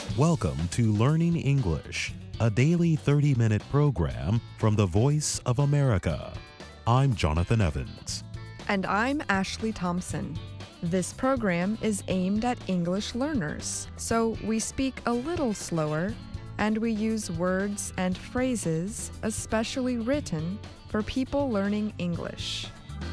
Welcome to Learning English, a daily 30-minute program from the Voice of America. I'm Jonathan Evans. And I'm Ashley Thompson. This program is aimed at English learners, so we speak a little slower and we use words and phrases especially written for people learning English.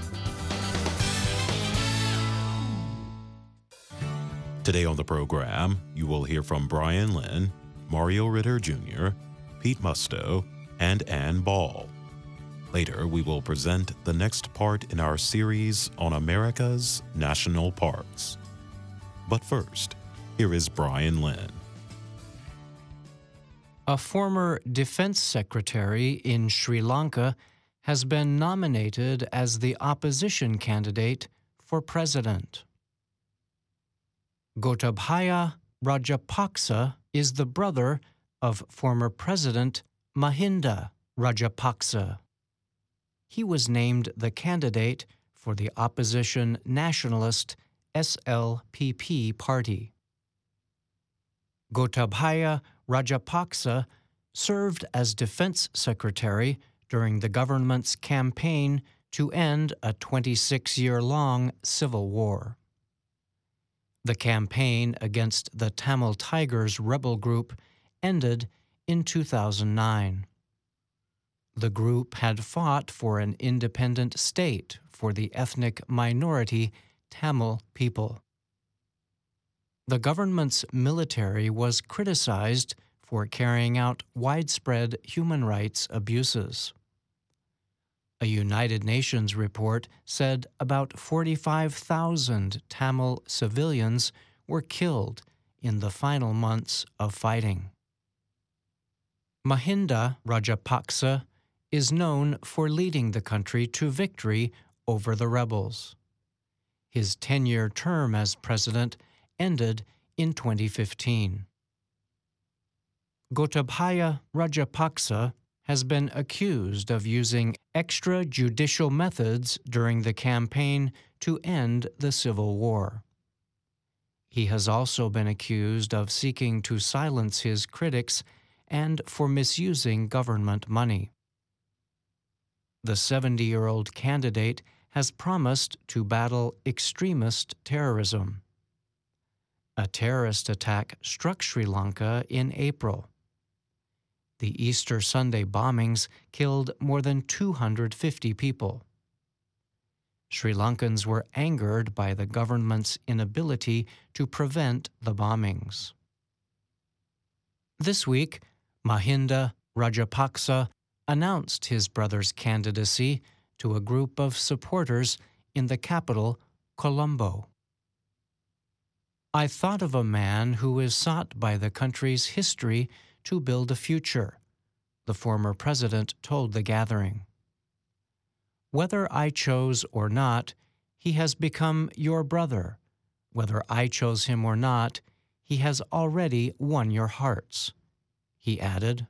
Today on the program, you will hear from Brian Lynn, Mario Ritter Jr., Pete Musto, and Ann Ball. Later, we will present the next part in our series on America's national parks. But first, here is Brian Lynn. A former defense secretary in Sri Lanka has been nominated as the opposition candidate for president. Gotabaya Rajapaksa is the brother of former President Mahinda Rajapaksa. He was named the candidate for the opposition nationalist SLPP party. Gotabaya Rajapaksa served as defense secretary during the government's campaign to end a 26-year-long civil war. The campaign against the Tamil Tigers rebel group ended in 2009. The group had fought for an independent state for the ethnic minority Tamil people. The government's military was criticized for carrying out widespread human rights abuses. A United Nations report said about 45,000 Tamil civilians were killed in the final months of fighting. Mahinda Rajapaksa is known for leading the country to victory over the rebels. His 10-year term as president ended in 2015. Gotabaya Rajapaksa has been accused of using extrajudicial methods during the campaign to end the civil war. He has also been accused of seeking to silence his critics and for misusing government money. The 70-year-old candidate has promised to battle extremist terrorism. A terrorist attack struck Sri Lanka in April. The Easter Sunday bombings killed more than 250 people. Sri Lankans were angered by the government's inability to prevent the bombings. This week, Mahinda Rajapaksa announced his brother's candidacy to a group of supporters in the capital, Colombo. "I thought of a man who is sought by the country's history to build a future," the former president told the gathering. "Whether I chose or not, he has become your brother. Whether I chose him or not, he has already won your hearts," he added.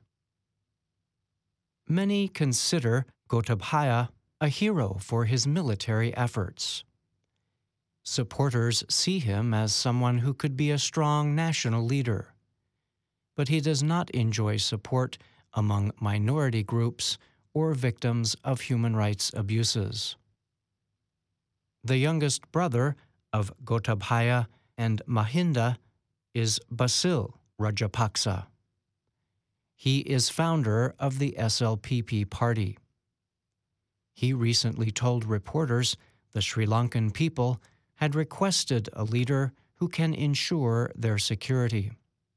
Many consider Gotabaya a hero for his military efforts. Supporters see him as someone who could be a strong national leader. But he does not enjoy support among minority groups or victims of human rights abuses. The youngest brother of Gotabaya and Mahinda is Basil Rajapaksa. He is founder of the SLPP party. He recently told reporters the Sri Lankan people had requested a leader who can ensure their security.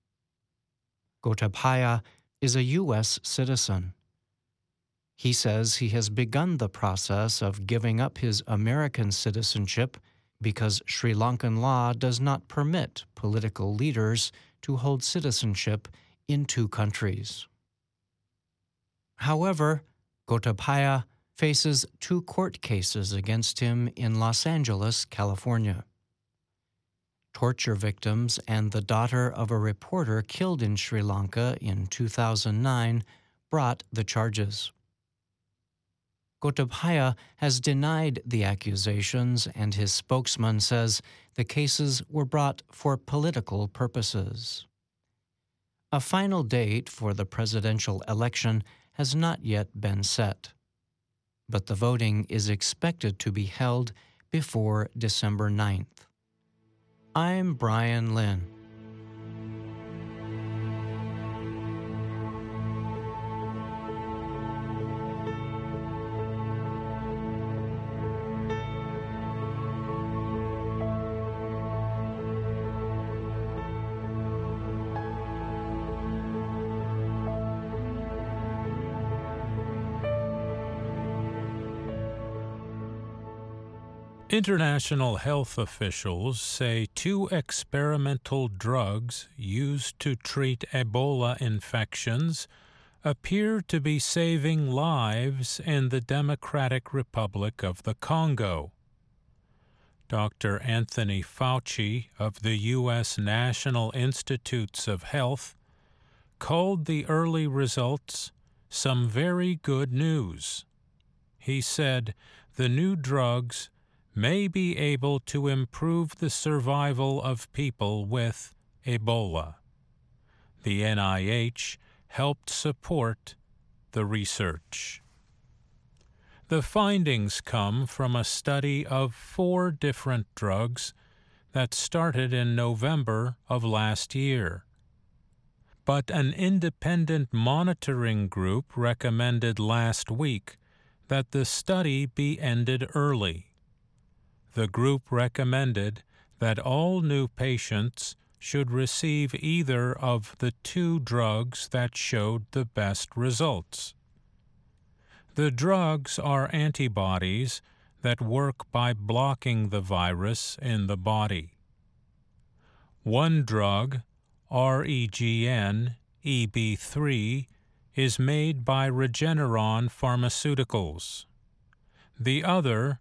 Gotabaya is a U.S. citizen. He says he has begun the process of giving up his American citizenship because Sri Lankan law does not permit political leaders to hold citizenship in two countries. However, Gotabaya faces two court cases against him in Los Angeles, California. Torture victims and the daughter of a reporter killed in Sri Lanka in 2009 brought the charges. Gotabaya has denied the accusations, and his spokesman says the cases were brought for political purposes. A final date for the presidential election has not yet been set, but the voting is expected to be held before December 9th. I'm Brian Lynn. International health officials say 2 experimental drugs used to treat Ebola infections appear to be saving lives in the Democratic Republic of the Congo. Dr. Anthony Fauci of the U.S. National Institutes of Health called the early results some very good news. He said the new drugs may be able to improve the survival of people with Ebola. The NIH helped support the research. The findings come from a study of 4 different drugs that started in November of last year. But an independent monitoring group recommended last week that the study be ended early. The group recommended that all new patients should receive either of the 2 drugs that showed the best results. The drugs are antibodies that work by blocking the virus in the body. One drug, REGN-EB3, is made by Regeneron Pharmaceuticals. The other,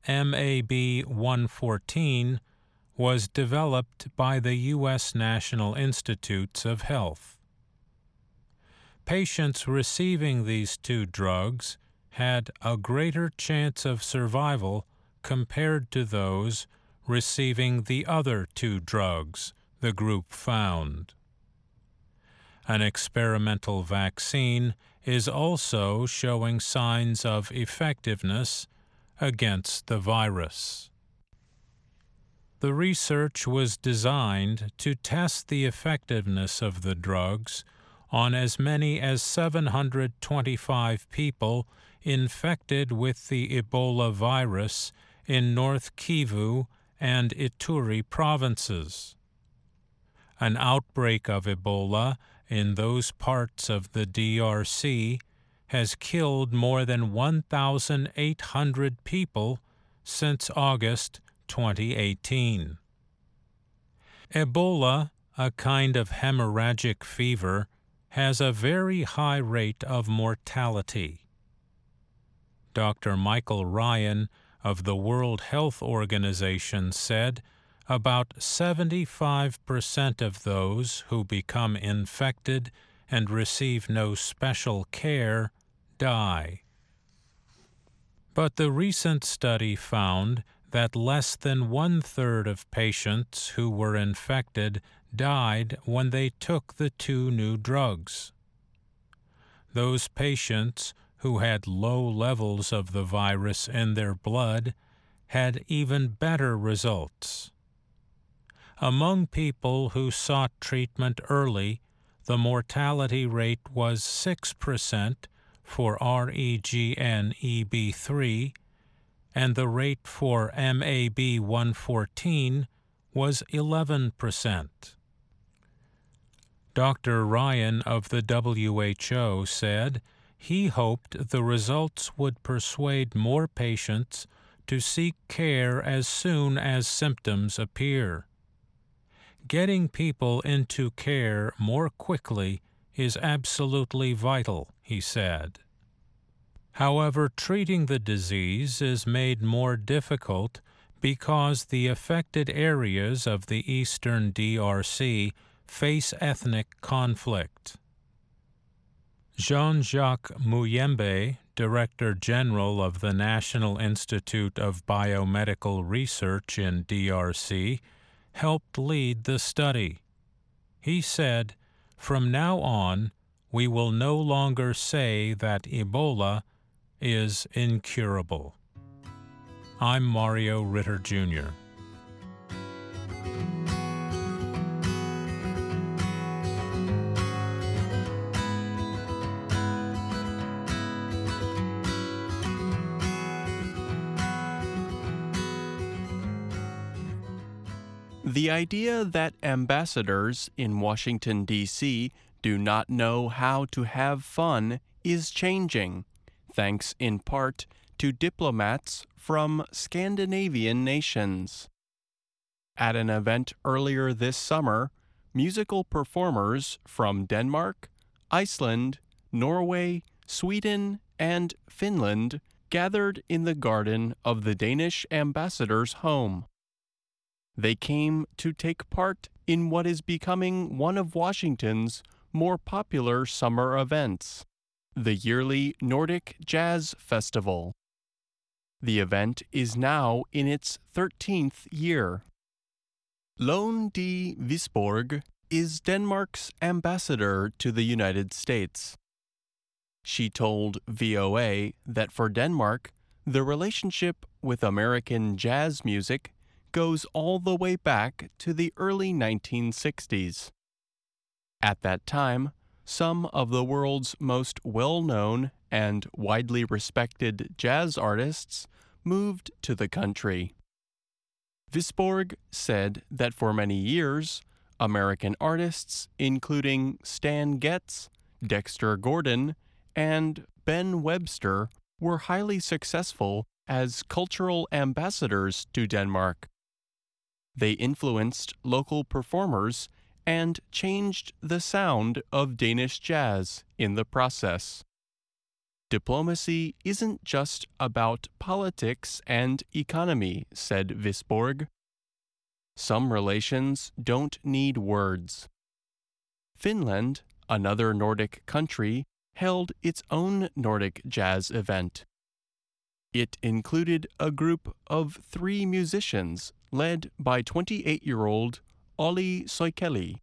MAB-114, was developed by the U.S. National Institutes of Health. Patients receiving these 2 drugs had a greater chance of survival compared to those receiving the other 2 drugs, the group found. An experimental vaccine is also showing signs of effectiveness against the virus. The research was designed to test the effectiveness of the drugs on as many as 725 people infected with the Ebola virus in North Kivu and Ituri provinces. An outbreak of Ebola in those parts of the DRC has killed more than 1,800 people since August 2018. Ebola, a kind of hemorrhagic fever, has a very high rate of mortality. Dr. Michael Ryan of the World Health Organization said about 75% of those who become infected and receive no special care die. But the recent study found that less than 1/3 of patients who were infected died when they took the 2 new drugs. Those patients who had low levels of the virus in their blood had even better results. Among people who sought treatment early, the mortality rate was 6% for REGN-EB3, and the rate for MAB-114 was 11%. Dr. Ryan of the WHO said he hoped the results would persuade more patients to seek care as soon as symptoms appear. Getting people into care more quickly is absolutely vital, he said. However, treating the disease is made more difficult because the affected areas of the eastern DRC face ethnic conflict. Jean-Jacques Muyembe, Director General of the National Institute of Biomedical Research in DRC, helped lead the study. He said, From now on, we will no longer say that Ebola is incurable. I'm Mario Ritter Jr. The idea that ambassadors in Washington, D.C. do not know how to have fun is changing, thanks in part to diplomats from Scandinavian nations. At an event earlier this summer, musical performers from Denmark, Iceland, Norway, Sweden, and Finland gathered in the garden of the Danish ambassador's home. They came to take part in what is becoming one of Washington's more popular summer events, the yearly Nordic Jazz Festival. The event is now in its 13th year. Lone de Visborg is Denmark's ambassador to the United States. She told VOA that for Denmark, the relationship with American jazz music goes all the way back to the early 1960s. At that time, some of the world's most well-known and widely respected jazz artists moved to the country. Visborg said that for many years, American artists, including Stan Getz, Dexter Gordon, and Ben Webster, were highly successful as cultural ambassadors to Denmark. They influenced local performers and changed the sound of Danish jazz in the process. Diplomacy isn't just about politics and economy, said Visborg. Some relations don't need words. Finland, another Nordic country, held its own Nordic jazz event. It included a group of 3 musicians led by 28-year-old Olli Soikeli.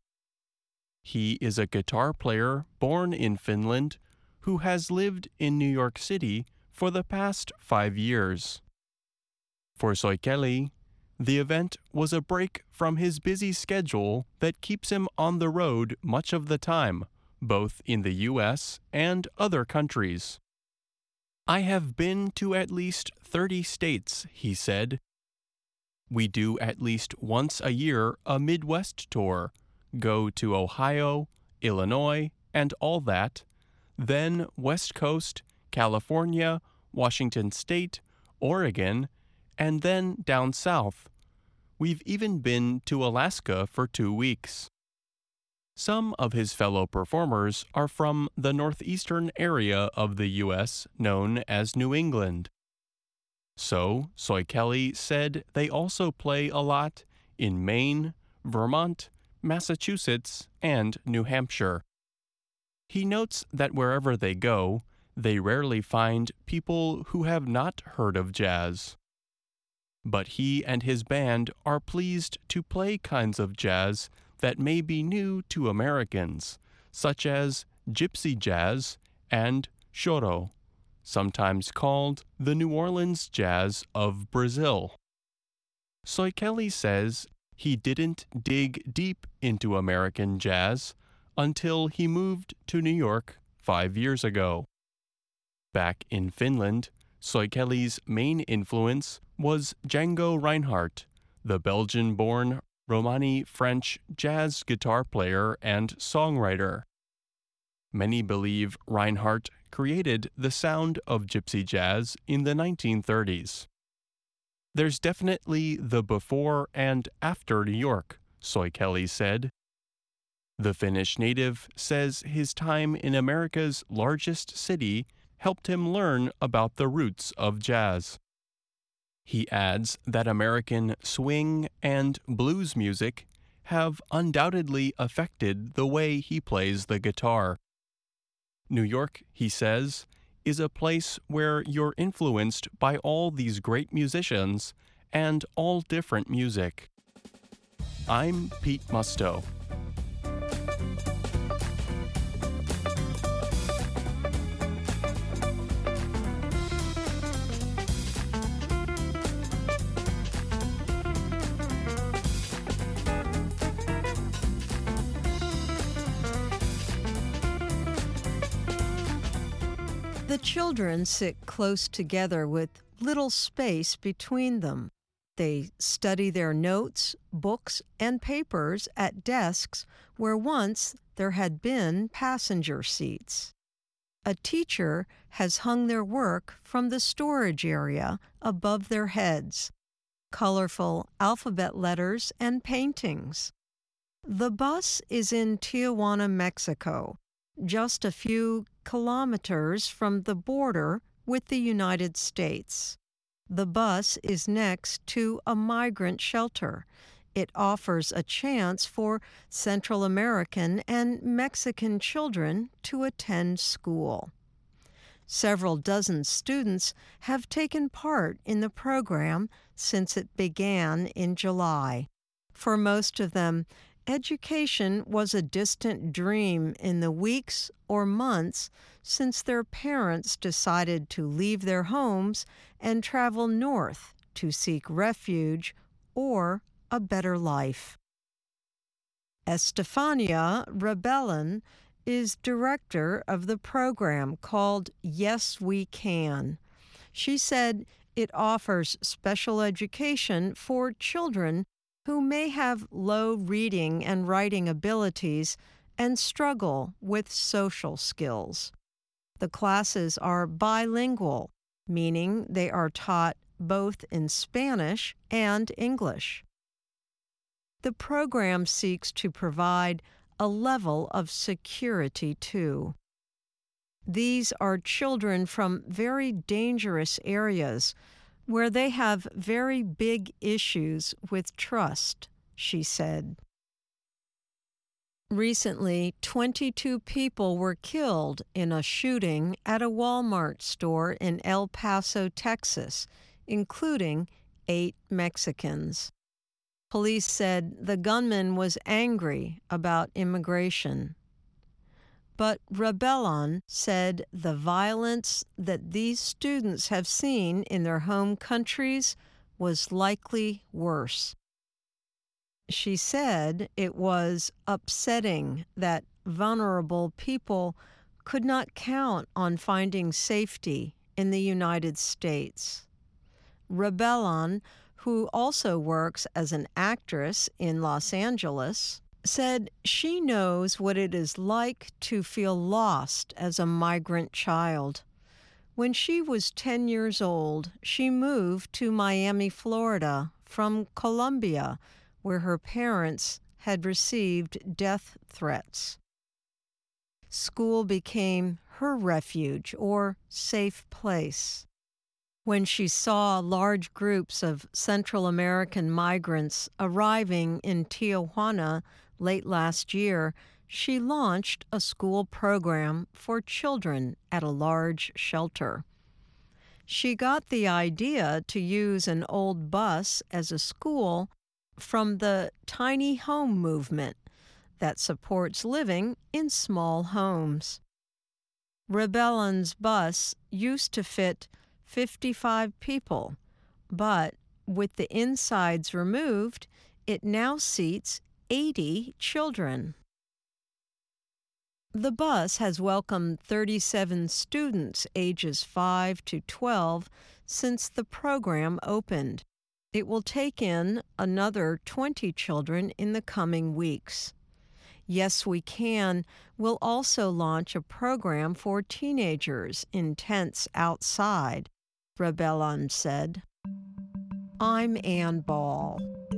He is a guitar player born in Finland who has lived in New York City for the past 5 years. For Soikeli, the event was a break from his busy schedule that keeps him on the road much of the time, both in the U.S. and other countries. I have been to at least 30 states, he said. We do at least once a year a Midwest tour, go to Ohio, Illinois, and all that, then West Coast, California, Washington State, Oregon, and then down south. We've even been to Alaska for 2 weeks. Some of his fellow performers are from the northeastern area of the U.S. known as New England. So, Soikeli said they also play a lot in Maine, Vermont, Massachusetts, and New Hampshire. He notes that wherever they go, they rarely find people who have not heard of jazz. But he and his band are pleased to play kinds of jazz that may be new to Americans, such as gypsy jazz and choro, sometimes called the New Orleans jazz of Brazil. Soikeli says he didn't dig deep into American jazz until he moved to New York 5 years ago. Back in Finland, Soikeli's main influence was Django Reinhardt, the Belgian-born Romani-French jazz guitar player and songwriter. Many believe Reinhardt created the sound of gypsy jazz in the 1930s. There's definitely the before and after New York, Soikeli said. The Finnish native says his time in America's largest city helped him learn about the roots of jazz. He adds that American swing and blues music have undoubtedly affected the way he plays the guitar. New York, he says, is a place where you're influenced by all these great musicians and all different music. I'm Pete Musto. The children sit close together with little space between them. They study their notes, books, and papers at desks where once there had been passenger seats. A teacher has hung their work from the storage area above their heads, colorful alphabet letters and paintings. The bus is in Tijuana, Mexico, just a few kilometers from the border with the United States. The bus is next to a migrant shelter. It offers a chance for Central American and Mexican children to attend school. Several dozen students have taken part in the program since it began in July. For most of them, education was a distant dream in the weeks or months since their parents decided to leave their homes and travel north to seek refuge or a better life. Estefania Rebellon is director of the program called Yes We Can. She said it offers special education for children who may have low reading and writing abilities and struggle with social skills. The classes are bilingual, meaning they are taught both in Spanish and English. The program seeks to provide a level of security, too. These are children from very dangerous areas where they have very big issues with trust, she said. Recently, 22 people were killed in a shooting at a Walmart store in El Paso, Texas, including 8 Mexicans. Police said the gunman was angry about immigration. But Rebellon said the violence that these students have seen in their home countries was likely worse. She said it was upsetting that vulnerable people could not count on finding safety in the United States. Rebellon, who also works as an actress in Los Angeles, said she knows what it is like to feel lost as a migrant child. When she was 10 years old, she moved to Miami, Florida, from Colombia, where her parents had received death threats. School became her refuge or safe place. When she saw large groups of Central American migrants arriving in Tijuana late last year, she launched a school program for children at a large shelter. She got the idea to use an old bus as a school from the tiny home movement that supports living in small homes. Rebellon's bus used to fit 55 people, but with the insides removed, it now seats 80 children. The bus has welcomed 37 students ages 5 to 12 since the program opened. It will take in another 20 children in the coming weeks. Yes We Can will also launch a program for teenagers in tents outside, Rebellon said. I'm Ann Ball.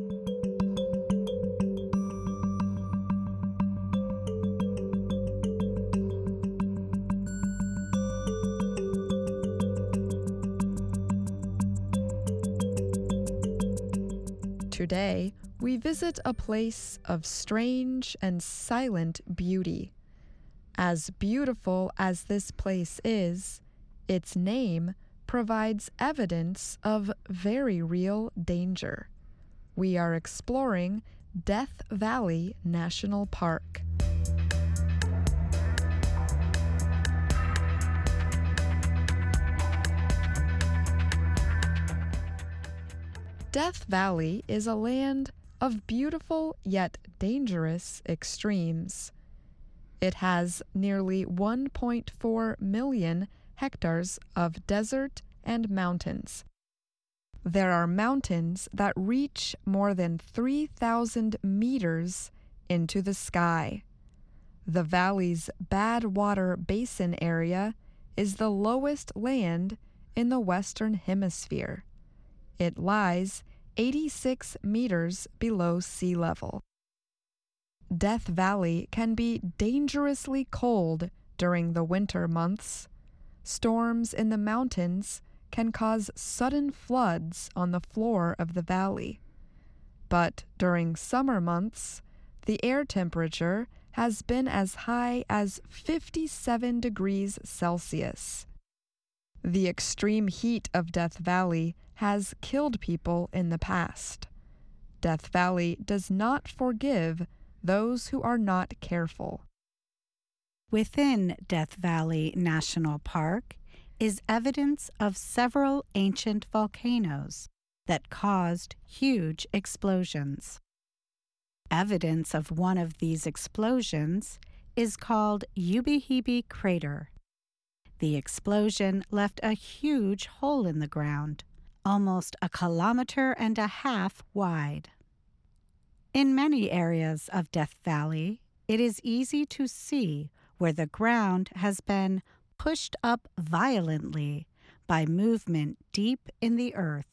Today, we visit a place of strange and silent beauty. As beautiful as this place is, its name provides evidence of very real danger. We are exploring Death Valley National Park. Death Valley is a land of beautiful yet dangerous extremes. It has nearly 1.4 million hectares of desert and mountains. There are mountains that reach more than 3,000 meters into the sky. The valley's Badwater Basin area is the lowest land in the Western Hemisphere. It lies 86 meters below sea level. Death Valley can be dangerously cold during the winter months. Storms in the mountains can cause sudden floods on the floor of the valley. But during summer months, the air temperature has been as high as 57 degrees Celsius. The extreme heat of Death Valley has killed people in the past. Death Valley does not forgive those who are not careful. Within Death Valley National Park is evidence of several ancient volcanoes that caused huge explosions. Evidence of one of these explosions is called Ubehebe Crater. The explosion left a huge hole in the ground, almost 1.5 kilometers wide. In many areas of Death Valley, it is easy to see where the ground has been pushed up violently by movement deep in the earth.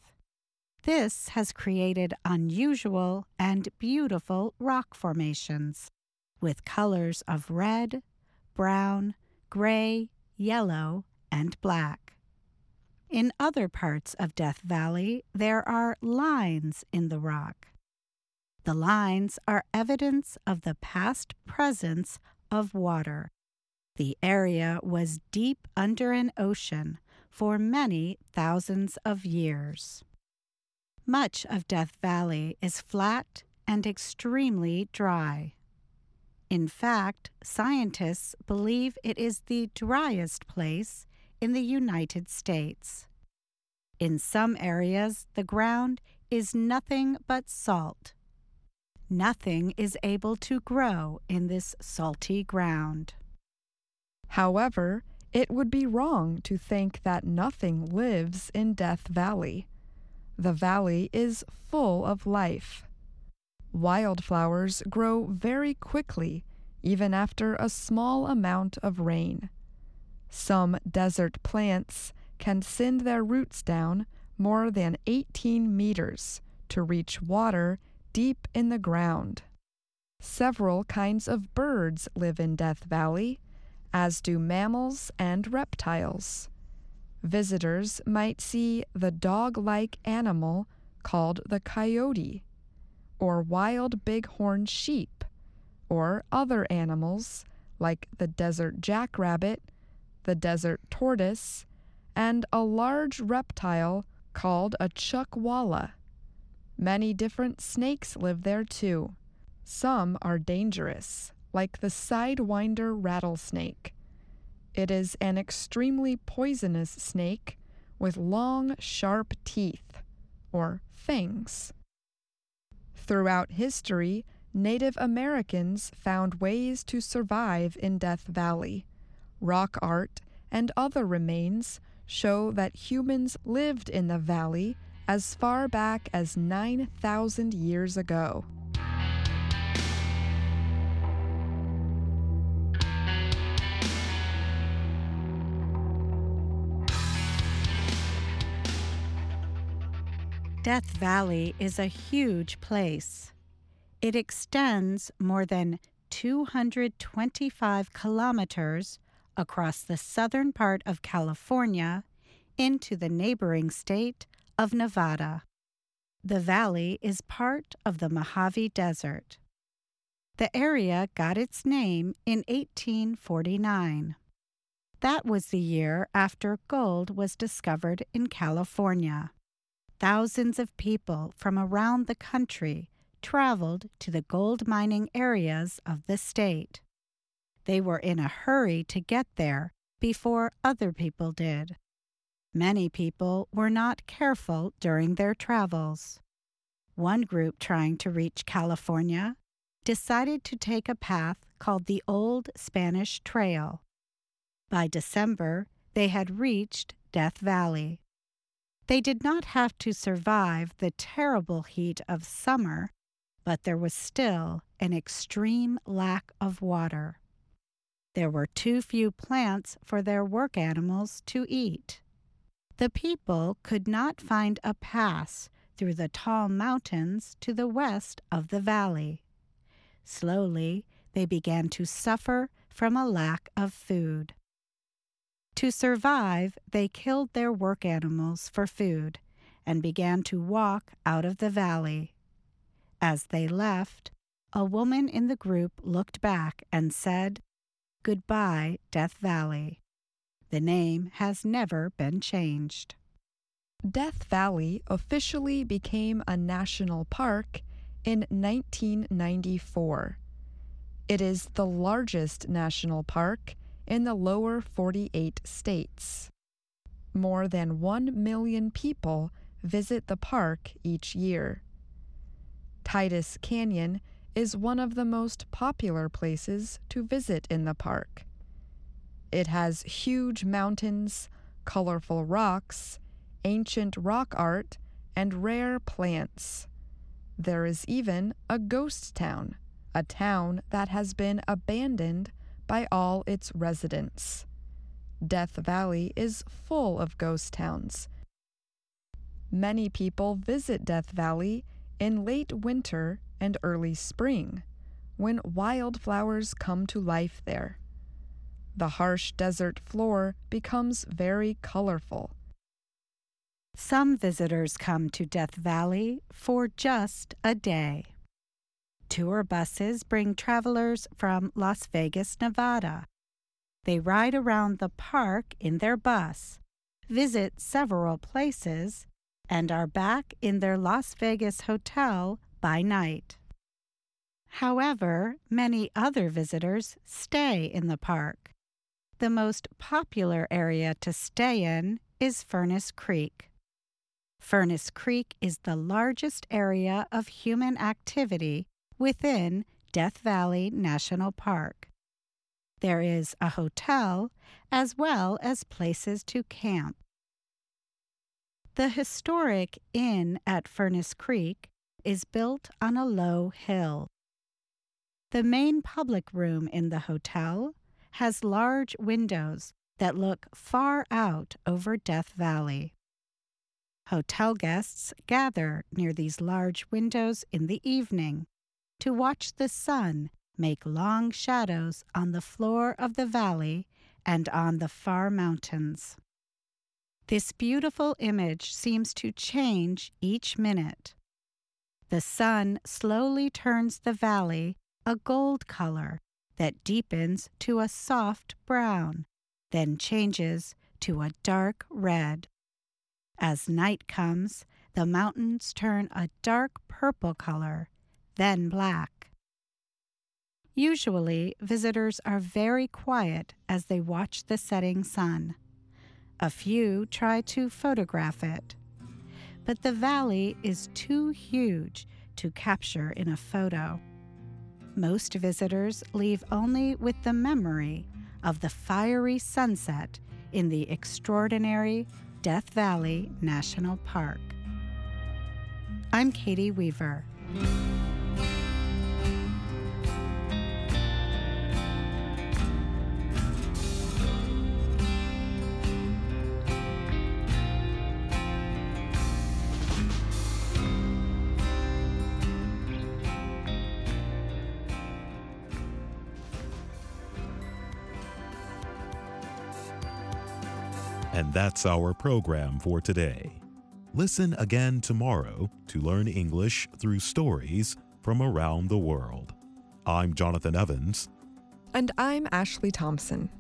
This has created unusual and beautiful rock formations with colors of red, brown, gray, yellow, and black. In other parts of Death Valley, there are lines in the rock. The lines are evidence of the past presence of water. The area was deep under an ocean for many thousands of years. Much of Death Valley is flat and extremely dry. In fact, scientists believe it is the driest place in the United States. In some areas, the ground is nothing but salt. Nothing is able to grow in this salty ground. However, it would be wrong to think that nothing lives in Death Valley. The valley is full of life. Wildflowers grow very quickly, even after a small amount of rain. Some desert plants can send their roots down more than 18 meters to reach water deep in the ground. Several kinds of birds live in Death Valley, as do mammals and reptiles. Visitors might see the dog-like animal called the coyote, or wild bighorn sheep, or other animals like the desert jackrabbit, the desert tortoise, and a large reptile called a chuckwalla. Many different snakes live there too. Some are dangerous, like the sidewinder rattlesnake. It is an extremely poisonous snake with long, sharp teeth, or fangs. Throughout history, Native Americans found ways to survive in Death Valley. Rock art and other remains show that humans lived in the valley as far back as 9,000 years ago. Death Valley is a huge place. It extends more than 225 kilometers across the southern part of California into the neighboring state of Nevada. The valley is part of the Mojave Desert. The area got its name in 1849. That was the year after gold was discovered in California. Thousands of people from around the country traveled to the gold mining areas of the state. They were in a hurry to get there before other people did. Many people were not careful during their travels. One group trying to reach California decided to take a path called the Old Spanish Trail. By December, they had reached Death Valley. They did not have to survive the terrible heat of summer, but there was still an extreme lack of water. There were too few plants for their work animals to eat. The people could not find a pass through the tall mountains to the west of the valley. Slowly, they began to suffer from a lack of food. To survive, they killed their work animals for food and began to walk out of the valley. As they left, a woman in the group looked back and said, "Goodbye, Death Valley." The name has never been changed. Death Valley officially became a national park in 1994. It is the largest national park in the lower 48 states. More than 1 million people visit the park each year. Titus Canyon is one of the most popular places to visit in the park. It has huge mountains, colorful rocks, ancient rock art, and rare plants. There is even a ghost town, a town that has been abandoned by all its residents. Death Valley is full of ghost towns. Many people visit Death Valley in late winter and early spring, when wildflowers come to life there. The harsh desert floor becomes very colorful. Some visitors come to Death Valley for just a day. Tour buses bring travelers from Las Vegas, Nevada. They ride around the park in their bus, visit several places, and are back in their Las Vegas hotel by night. However, many other visitors stay in the park. The most popular area to stay in is Furnace Creek. Furnace Creek is the largest area of human activity within Death Valley National Park. There is a hotel as well as places to camp. The historic inn at Furnace Creek is built on a low hill. The main public room in the hotel has large windows that look far out over Death Valley. Hotel guests gather near these large windows in the evening to watch the sun make long shadows on the floor of the valley and on the far mountains. This beautiful image seems to change each minute. The sun slowly turns the valley a gold color that deepens to a soft brown, then changes to a dark red. As night comes, the mountains turn a dark purple color, then black. Usually, visitors are very quiet as they watch the setting sun. A few try to photograph it, but the valley is too huge to capture in a photo. Most visitors leave only with the memory of the fiery sunset in the extraordinary Death Valley National Park. I'm Katie Weaver. And that's our program for today. Listen again tomorrow to learn English through stories from around the world. I'm Jonathan Evans. And I'm Ashley Thompson.